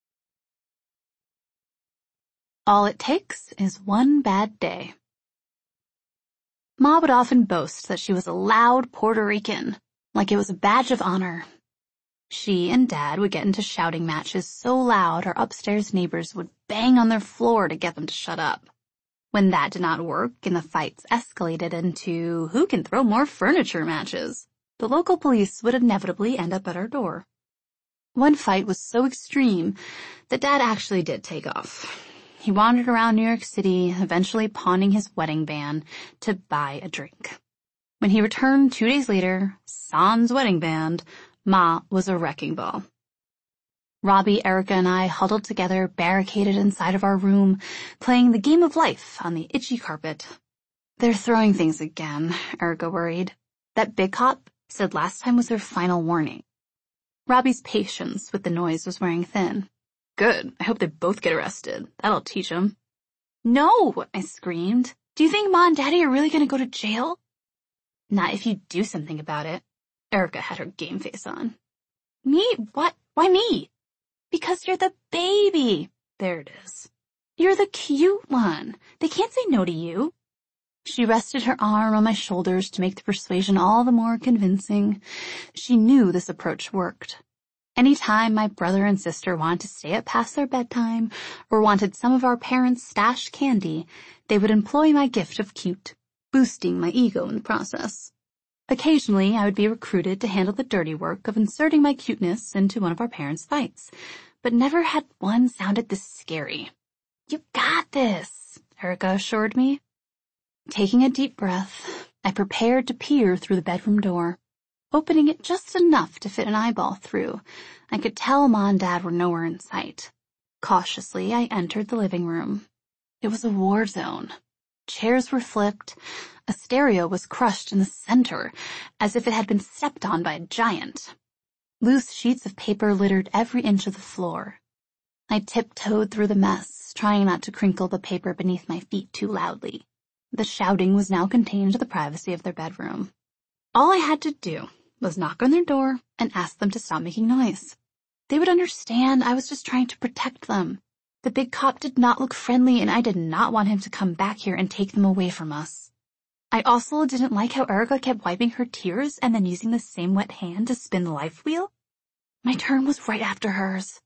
[SPEAKER 2] All it takes is one bad day. Ma would often boast that she was a loud Puerto Rican, like it was a badge of honor. She and Dad would get into shouting matches so loud our upstairs neighbors would bang on their floor to get them to shut up. When that did not work and the fights escalated into who can throw more furniture matches, the local police would inevitably end up at our door. One fight was so extreme that Dad actually did take off. He wandered around New York City, eventually pawning his wedding band to buy a drink. When he returned 2 days later, sans wedding band, Ma was a wrecking ball. Robbie, Erica, and I huddled together, barricaded inside of our room, playing the game of life on the itchy carpet. "They're throwing things again," Erica worried. "That big cop said last time was their final warning." Robbie's patience with the noise was wearing thin. "Good. I hope they both get arrested. That'll teach them." "No!" I screamed. "Do you think Ma and Daddy are really going to go to jail?" "Not if you do something about it." Erica had her game face on. "Me? What? Why me?" "Because you're the baby." "There it is." "You're the cute one. They can't say no to you." She rested her arm on my shoulders to make the persuasion all the more convincing. She knew this approach worked. Any time my brother and sister wanted to stay up past their bedtime or wanted some of our parents' stashed candy, they would employ my gift of cute, boosting my ego in the process. Occasionally, I would be recruited to handle the dirty work of inserting my cuteness into one of our parents' fights, but never had one sounded this scary. "You got this," Erica assured me. Taking a deep breath, I prepared to peer through the bedroom door. Opening it just enough to fit an eyeball through, I could tell Ma and Dad were nowhere in sight. Cautiously, I entered the living room. It was a war zone. Chairs were flipped. A stereo was crushed in the center, as if it had been stepped on by a giant. Loose sheets of paper littered every inch of the floor. I tiptoed through the mess, trying not to crinkle the paper beneath my feet too loudly. The shouting was now contained to the privacy of their bedroom. All I had to do was knock on their door and ask them to stop making noise. They would understand I was just trying to protect them. The big cop did not look friendly, and I did not want him to come back here and take them away from us. I also didn't like how Erica kept wiping her tears and then using the same wet hand to spin the life wheel. My turn was right after hers.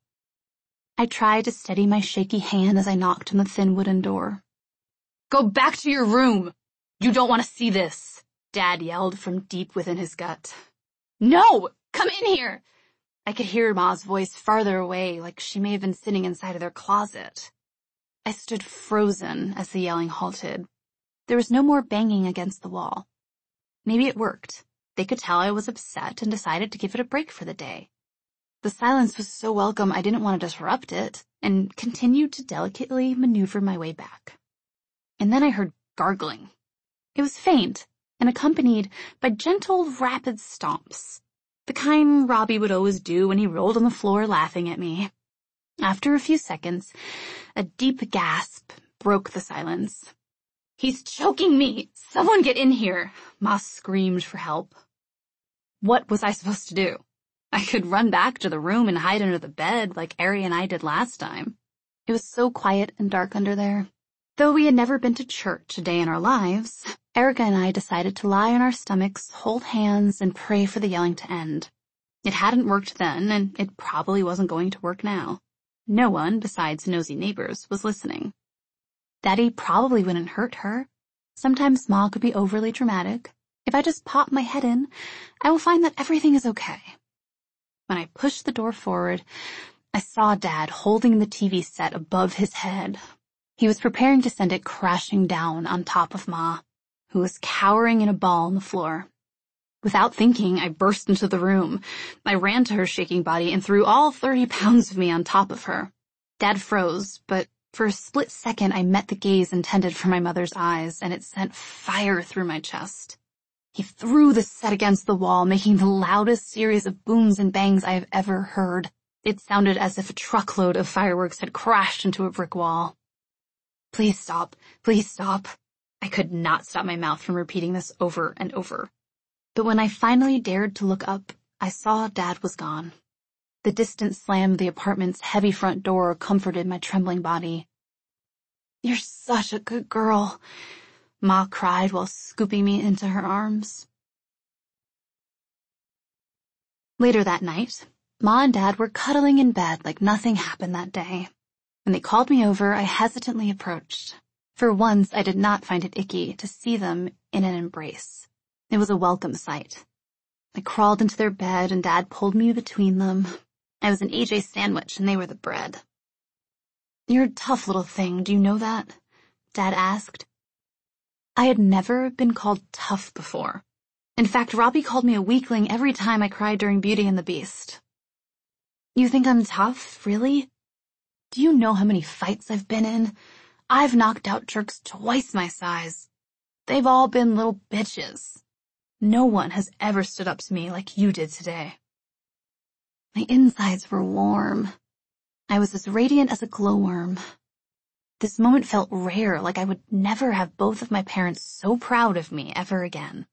[SPEAKER 2] I tried to steady my shaky hand as I knocked on the thin wooden door. "Go back to your room! You don't want to see this!" Dad yelled from deep within his gut. "No! Come in here!" I could hear Ma's voice farther away, like she may have been sitting inside of their closet. I stood frozen as the yelling halted. There was no more banging against the wall. Maybe it worked. They could tell I was upset and decided to give it a break for the day. The silence was so welcome I didn't want to disrupt it, and continued to delicately maneuver my way back. And then I heard gargling. It was faint and accompanied by gentle, rapid stomps, the kind Robbie would always do when he rolled on the floor laughing at me. After a few seconds, a deep gasp broke the silence. "He's choking me! Someone get in here!" Ma screamed for help. What was I supposed to do? I could run back to the room and hide under the bed like Ari and I did last time. It was so quiet and dark under there. Though we had never been to church a day in our lives, Erica and I decided to lie on our stomachs, hold hands, and pray for the yelling to end. It hadn't worked then, and it probably wasn't going to work now. No one, besides nosy neighbors, was listening. Daddy probably wouldn't hurt her. Sometimes Ma could be overly dramatic. If I just pop my head in, I will find that everything is okay. When I pushed the door forward, I saw Dad holding the TV set above his head. He was preparing to send it crashing down on top of Ma, who was cowering in a ball on the floor. Without thinking, I burst into the room. I ran to her shaking body and threw all 30 pounds of me on top of her. Dad froze, but for a split second I met the gaze intended for my mother's eyes, and it sent fire through my chest. He threw the set against the wall, making the loudest series of booms and bangs I have ever heard. It sounded as if a truckload of fireworks had crashed into a brick wall. Please stop. Please stop. I could not stop my mouth from repeating this over and over. But when I finally dared to look up, I saw Dad was gone. The distant slam of the apartment's heavy front door comforted my trembling body. "You're such a good girl," Ma cried while scooping me into her arms. Later that night, Ma and Dad were cuddling in bed like nothing happened that day. When they called me over, I hesitantly approached. For once, I did not find it icky to see them in an embrace. It was a welcome sight. I crawled into their bed and Dad pulled me between them. I was an AJ sandwich and they were the bread. "You're a tough little thing, do you know that?" Dad asked. I had never been called tough before. In fact, Robbie called me a weakling every time I cried during Beauty and the Beast. "You think I'm tough, really? Do you know how many fights I've been in? I've knocked out jerks twice my size. They've all been little bitches. No one has ever stood up to me like you did today." My insides were warm. I was as radiant as a glowworm. This moment felt rare, like I would never have both of my parents so proud of me ever again.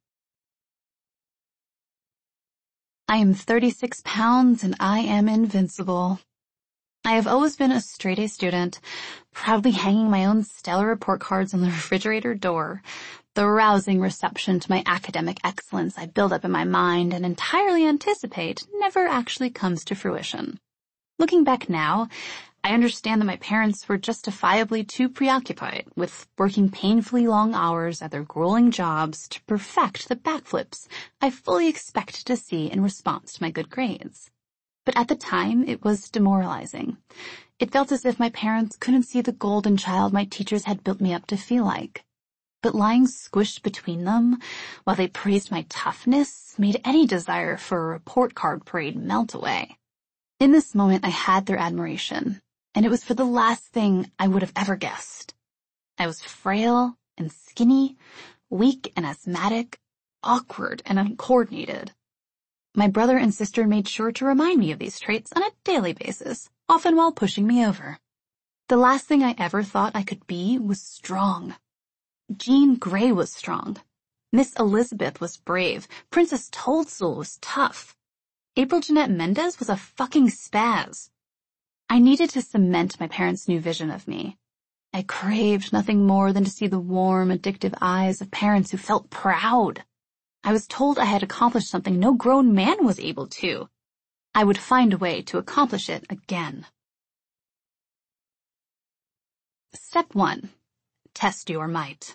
[SPEAKER 2] I am 36 pounds and I am invincible. I have always been a straight-A student, proudly hanging my own stellar report cards on the refrigerator door. The rousing reception to my academic excellence I build up in my mind and entirely anticipate never actually comes to fruition. Looking back now, I understand that my parents were justifiably too preoccupied with working painfully long hours at their grueling jobs to perfect the backflips I fully expected to see in response to my good grades. But at the time, it was demoralizing. It felt as if my parents couldn't see the golden child my teachers had built me up to feel like. But lying squished between them, while they praised my toughness, made any desire for a report card parade melt away. In this moment, I had their admiration, and it was for the last thing I would have ever guessed. I was frail and skinny, weak and asthmatic, awkward and uncoordinated. My brother and sister made sure to remind me of these traits on a daily basis, often while pushing me over. The last thing I ever thought I could be was strong. Jean Grey was strong. Miss Elizabeth was brave. Princess Toadstool was tough. April Jeanette Mendez was a fucking spaz. I needed to cement my parents' new vision of me. I craved nothing more than to see the warm, addictive eyes of parents who felt proud. I was told I had accomplished something no grown man was able to. I would find a way to accomplish it again. Step 1. Test your might.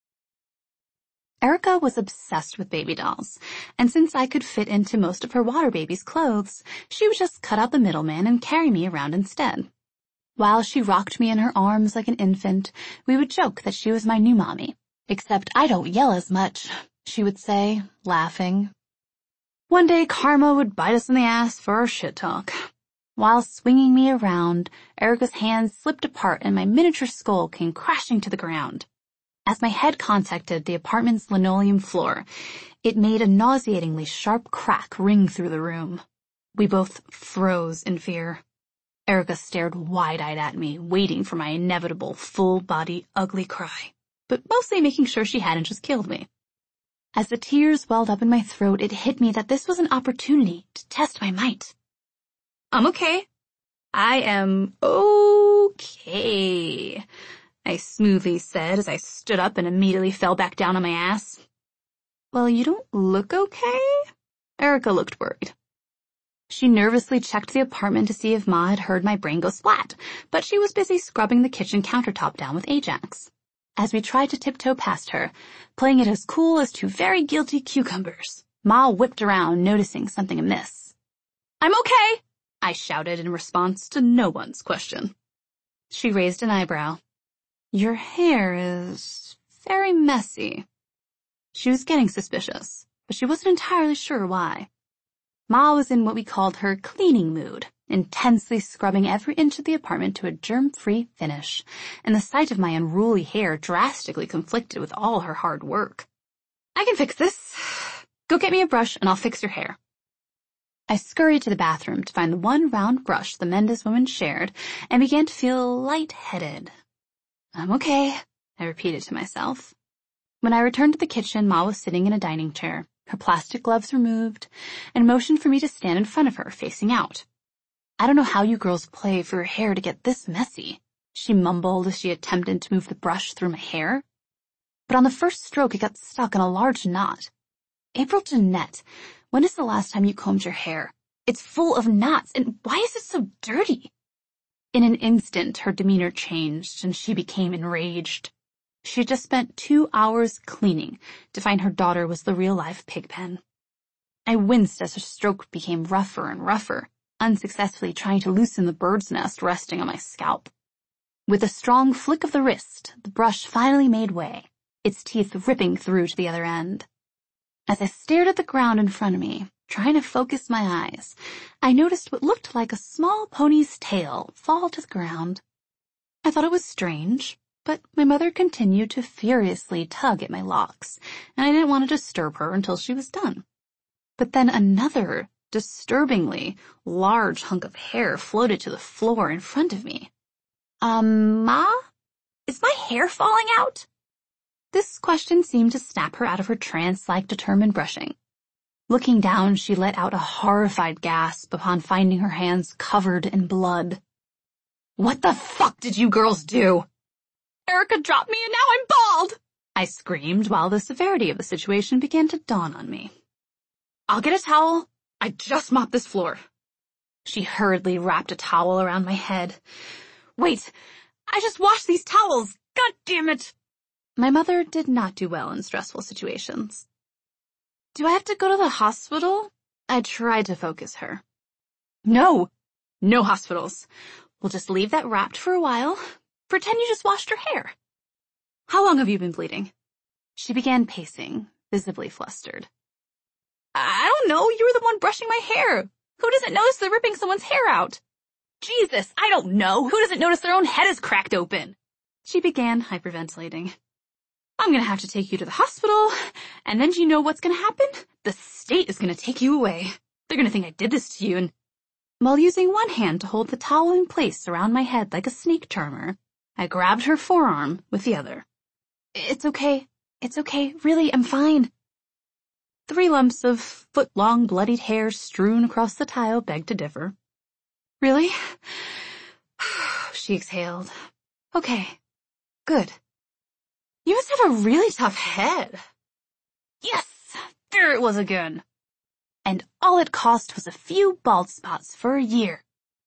[SPEAKER 2] Erica was obsessed with baby dolls, and since I could fit into most of her water baby's clothes, she would just cut out the middleman and carry me around instead. While she rocked me in her arms like an infant, we would joke that she was my new mommy. "Except I don't yell as much," she would say, laughing. One day, karma would bite us in the ass for our shit talk. While swinging me around, Erica's hands slipped apart and my miniature skull came crashing to the ground. As my head contacted the apartment's linoleum floor, it made a nauseatingly sharp crack ring through the room. We both froze in fear. Erica stared wide-eyed at me, waiting for my inevitable full-body ugly cry, but mostly making sure she hadn't just killed me. As the tears welled up in my throat, it hit me that this was an opportunity to test my might. "I'm okay. I am okay," I smoothly said as I stood up and immediately fell back down on my ass. Well, you don't look okay? Erica looked worried. She nervously checked the apartment to see if Ma had heard my brain go splat, but she was busy scrubbing the kitchen countertop down with Ajax. As we tried to tiptoe past her, playing it as cool as two very guilty cucumbers, Ma whipped around, noticing something amiss. "I'm okay," I shouted in response to no one's question. She raised an eyebrow. "Your hair is very messy." She was getting suspicious, but she wasn't entirely sure why. Ma was in what we called her cleaning mood, intensely scrubbing every inch of the apartment to a germ-free finish, and the sight of my unruly hair drastically conflicted with all her hard work. "I can fix this. Go get me a brush and I'll fix your hair." I scurried to the bathroom to find the one round brush the Mendes woman shared and began to feel lightheaded. "I'm okay," I repeated to myself. When I returned to the kitchen, Ma was sitting in a dining chair, her plastic gloves removed, and motioned for me to stand in front of her, facing out. "I don't know how you girls play for your hair to get this messy," she mumbled as she attempted to move the brush through my hair. But on the first stroke, it got stuck in a large knot. "April Jeanette, when is the last time you combed your hair? It's full of knots, and why is it so dirty?" In an instant, her demeanor changed, and she became enraged. She had just spent 2 hours cleaning to find her daughter was the real-life pigpen. I winced as her stroke became rougher and rougher, unsuccessfully trying to loosen the bird's nest resting on my scalp. With a strong flick of the wrist, the brush finally made way, its teeth ripping through to the other end. As I stared at the ground in front of me, trying to focus my eyes, I noticed what looked like a small pony's tail fall to the ground. I thought it was strange, but my mother continued to furiously tug at my locks, and I didn't want to disturb her until she was done. But then another, disturbingly large hunk of hair floated to the floor in front of me. Ma? Is my hair falling out?" This question seemed to snap her out of her trance like determined brushing. Looking down, she let out a horrified gasp upon finding her hands covered in blood. "What the fuck did you girls do?" "Erica dropped me and now I'm bald!" I screamed while the severity of the situation began to dawn on me. "I'll get a towel. I just mopped this floor." She hurriedly wrapped a towel around my head. "Wait, I just washed these towels. God damn it." My mother did not do well in stressful situations. "Do I have to go to the hospital?" I tried to focus her. "No hospitals. We'll just leave that wrapped for a while. Pretend you just washed your hair. How long have you been bleeding?" She began pacing, visibly flustered. "I don't know. You were the one brushing my hair. Who doesn't notice they're ripping someone's hair out?" "Jesus, I don't know. Who doesn't notice their own head is cracked open?" She began hyperventilating. "I'm gonna have to take you to the hospital, and then do you know what's gonna happen? The state is gonna take you away. They're gonna think I did this to you, and..." While using one hand to hold the towel in place around my head like a snake charmer, I grabbed her forearm with the other. It's okay. Really, I'm fine." 3 lumps of foot-long bloodied hair strewn across the tile begged to differ. "Really?" She exhaled. "Okay. Good. You must have a really tough head." Yes! There it was again. And all it cost was a few bald spots for a year.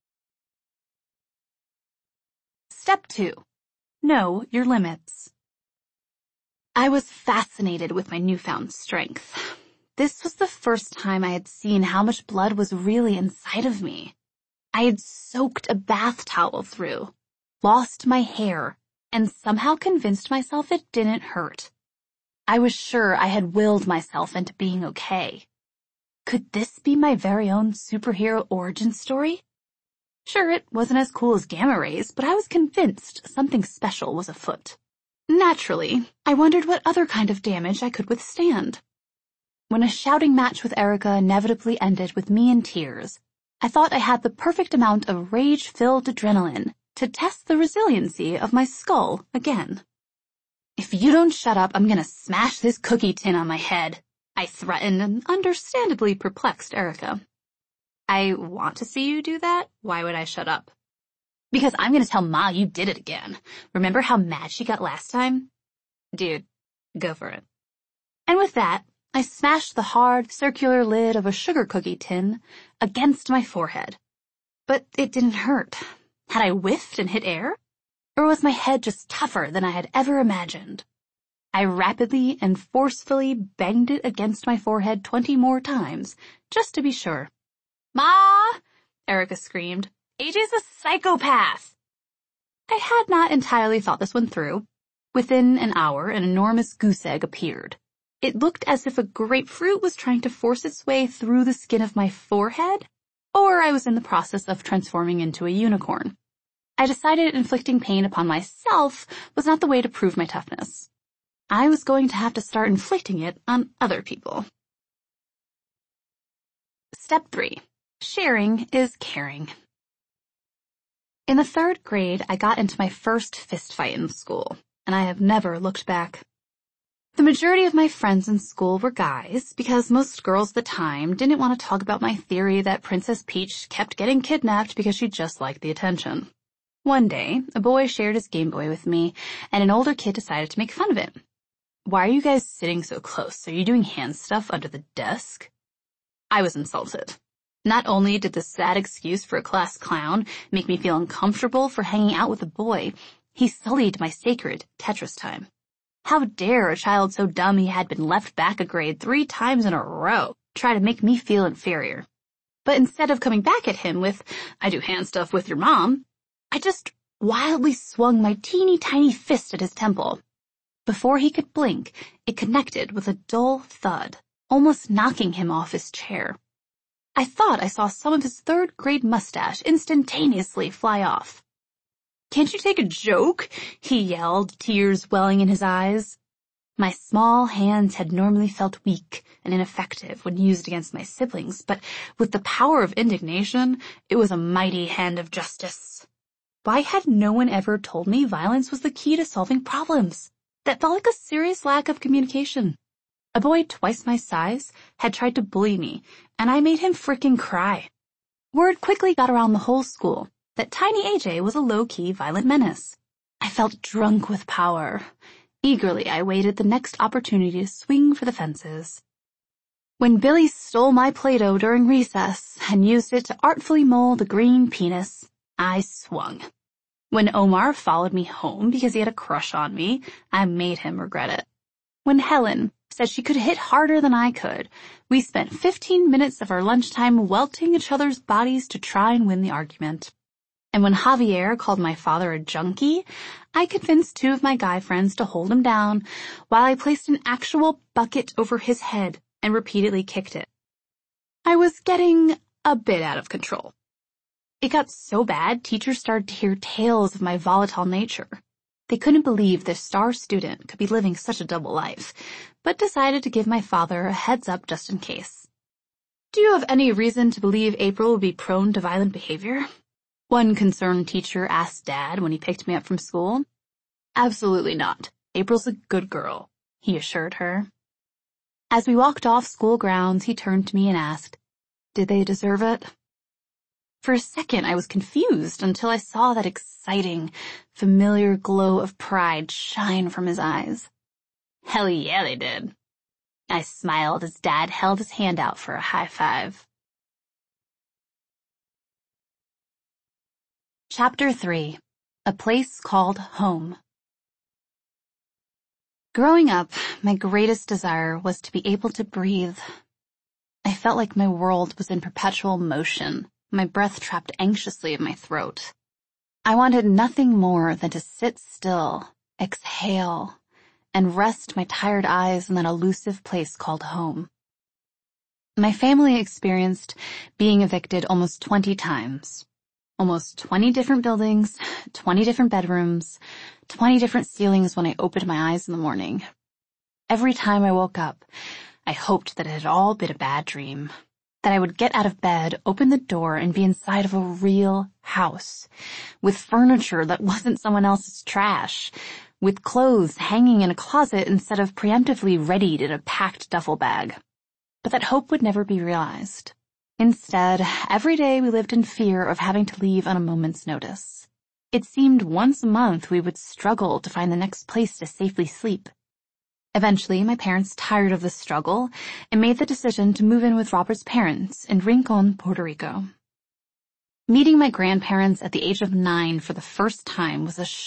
[SPEAKER 2] Step 2. Know your limits. I was fascinated with my newfound strength. This was the first time I had seen how much blood was really inside of me. I had soaked a bath towel through, lost my hair, and somehow convinced myself it didn't hurt. I was sure I had willed myself into being okay. Could this be my very own superhero origin story? Sure, it wasn't as cool as gamma rays, but I was convinced something special was afoot. Naturally, I wondered what other kind of damage I could withstand. When a shouting match with Erica inevitably ended with me in tears, I thought I had the perfect amount of rage-filled adrenaline to test the resiliency of my skull again. "If you don't shut up, I'm gonna smash this cookie tin on my head," I threatened and understandably perplexed Erica. "I want to see you do that. Why would I shut up?" Because I'm gonna tell Ma you did it again. Remember how mad she got last time? Dude, go for it. And with that, I smashed the hard, circular lid of a sugar cookie tin against my forehead. But it didn't hurt. Had I whiffed and hit air? Or was my head just tougher than I had ever imagined? I rapidly and forcefully banged it against my forehead 20 more times, just to be sure. Ma! Erica screamed. AJ's a psychopath! I had not entirely thought this one through. Within an hour, an enormous goose egg appeared. It looked as if a grapefruit was trying to force its way through the skin of my forehead, or I was in the process of transforming into a unicorn. I decided inflicting pain upon myself was not the way to prove my toughness. I was going to have to start inflicting it on other people. Step 3. Sharing is caring. In the 3rd grade, I got into my first fist fight in school, and I have never looked back. The majority of my friends in school were guys, because most girls at the time didn't want to talk about my theory that Princess Peach kept getting kidnapped because she just liked the attention. One day, a boy shared his Game Boy with me, and an older kid decided to make fun of it. Why are you guys sitting so close? Are you doing hand stuff under the desk? I was insulted. Not only did this sad excuse for a class clown make me feel uncomfortable for hanging out with a boy, he sullied my sacred Tetris time. How dare a child so dumb he had been left back a grade 3 times in a row try to make me feel inferior? But instead of coming back at him with, I do hand stuff with your mom, I just wildly swung my teeny tiny fist at his temple. Before he could blink, it connected with a dull thud, almost knocking him off his chair. I thought I saw some of his 3rd grade mustache instantaneously fly off. Can't you take a joke? He yelled, tears welling in his eyes. My small hands had normally felt weak and ineffective when used against my siblings, but with the power of indignation, it was a mighty hand of justice. Why had no one ever told me violence was the key to solving problems? That felt like a serious lack of communication. A boy twice my size had tried to bully me, and I made him frickin' cry. Word quickly got around the whole school that Tiny AJ was a low-key violent menace. I felt drunk with power. Eagerly, I waited the next opportunity to swing for the fences. When Billy stole my Play-Doh during recess and used it to artfully mold a green penis, I swung. When Omar followed me home because he had a crush on me, I made him regret it. When Helen said she could hit harder than I could, we spent 15 minutes of our lunchtime welting each other's bodies to try and win the argument. And when Javier called my father a junkie, I convinced 2 of my guy friends to hold him down while I placed an actual bucket over his head and repeatedly kicked it. I was getting a bit out of control. It got so bad, teachers started to hear tales of my volatile nature. They couldn't believe their star student could be living such a double life, but decided to give my father a heads up just in case. Do you have any reason to believe April would be prone to violent behavior? One concerned teacher asked Dad when he picked me up from school. Absolutely not. April's a good girl, he assured her. As we walked off school grounds, he turned to me and asked, did they deserve it? For a second, I was confused until I saw that exciting, familiar glow of pride shine from his eyes. Hell yeah, they did. I smiled as Dad held his hand out for a high five. Chapter 3. A Place Called Home. Growing up, my greatest desire was to be able to breathe. I felt like my world was in perpetual motion, my breath trapped anxiously in my throat. I wanted nothing more than to sit still, exhale, and rest my tired eyes in that elusive place called home. My family experienced being evicted almost 20 times. Almost 20 different buildings, 20 different bedrooms, 20 different ceilings when I opened my eyes in the morning. Every time I woke up, I hoped that it had all been a bad dream. That I would get out of bed, open the door, and be inside of a real house, with furniture that wasn't someone else's trash, with clothes hanging in a closet instead of preemptively readied in a packed duffel bag. But that hope would never be realized. Instead, every day we lived in fear of having to leave on a moment's notice. It seemed once a month we would struggle to find the next place to safely sleep. Eventually, my parents tired of the struggle and made the decision to move in with Robert's parents in Rincon, Puerto Rico. Meeting my grandparents at the age of 9 for the first time was a